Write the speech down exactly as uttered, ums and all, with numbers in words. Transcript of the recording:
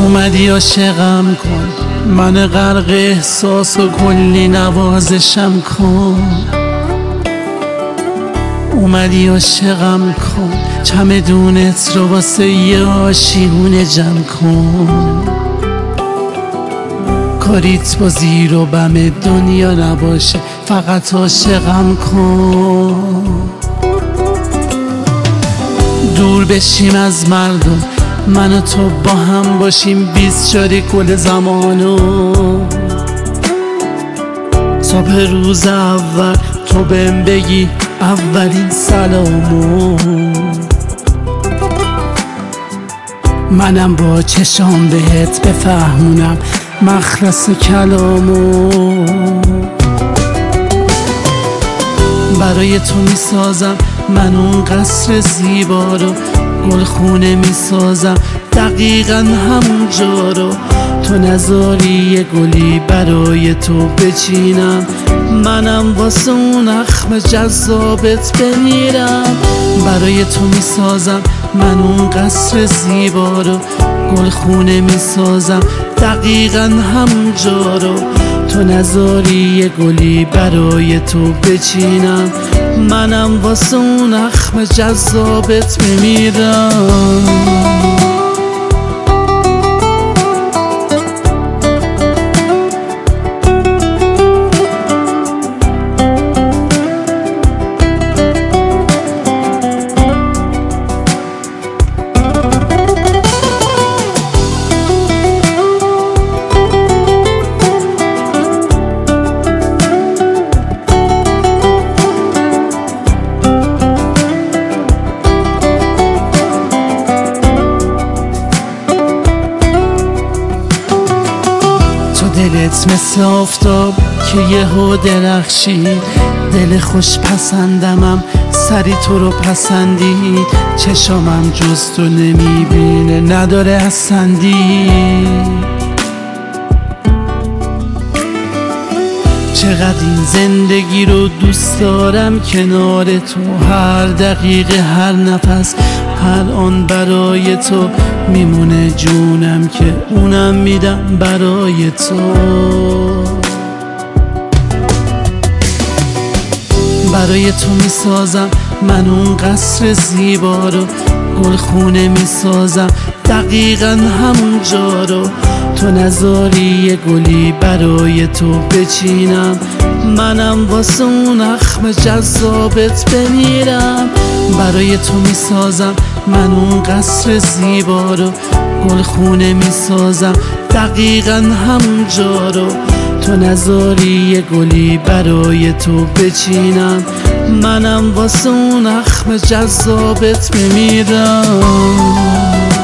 اومدی عاشقم کن، من غرق احساس و کلی نوازشم کن. اومدی عاشقم کن، چمدونت رو واسه یه آشیونه جمع کن. کاریت با زیر و بم دنیا نباشه، فقط عاشقم کن. دور بشیم از مردم، من و تو با هم باشیم، بیست شاری کل زمانو. صبح روز اول تو بهم بگی اولین سلامو. منم با چشام بهت بفهمونم مخلص کلامو. برای تو میسازم من اون قصر زیبا رو، گلخونه میسازم دقیقا همون جا رو. تو نذاری یه گلی برای تو بچینم، منم واسه اون اخم جذابت بمیرم. برای تو میسازم من اون قصر زیبا رو، گلخونه میسازم دقیقا همون جا رو. تو نذاری یه گلی برای تو بچینم، منم واسه اون اخم جذابت بمیرم. دلت مثل آفتاب که یهو درخشید، دل خوش پسندمم سری تو رو پسندید. چشامم جز تو نمیبینه نداره اسندی. چقدر این زندگی رو دوست دارم کنار تو، هر دقیقه هر نفس هر آن برای تو میمونه جونم که اونم میدم برای تو. برای تو میسازم من اون قصر زیبا رو، گلخونه میسازم دقیقا همون جا رو. تو نذاری یه گلی برای تو بچینم، منم واسه اون اخم جذابت بمیرم. برای تو میسازم من اون قصر زیبا رو، گلخونه میسازم دقیقا همون جا رو. تو نذاری یه گلی برای تو بچینم، منم واسه اون اخم جذابت بمیرم.